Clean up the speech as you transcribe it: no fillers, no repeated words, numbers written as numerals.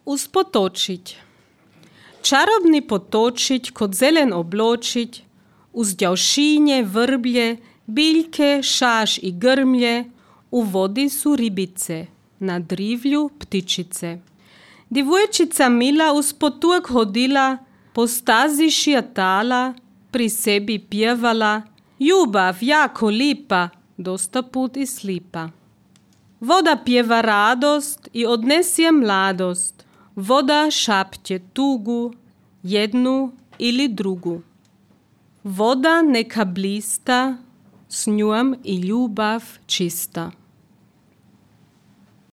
Uz potočiť. Čarobný potočiť, kod zelen obločiť, uz ďavšíne, vrblje, biljke, šaš i grmlje, u vodi su ribice, na drivlju ptičice. Divojčica mila uz potok hodila, po stazi šijatala, pri sebi pjevala, ljubav jako lipa, dosta put i slipa. Voda pjeva radost i odnesje mladost, voda šapće tugu, jednu ili drugu. Voda neka blista, s njom i ljubav čista.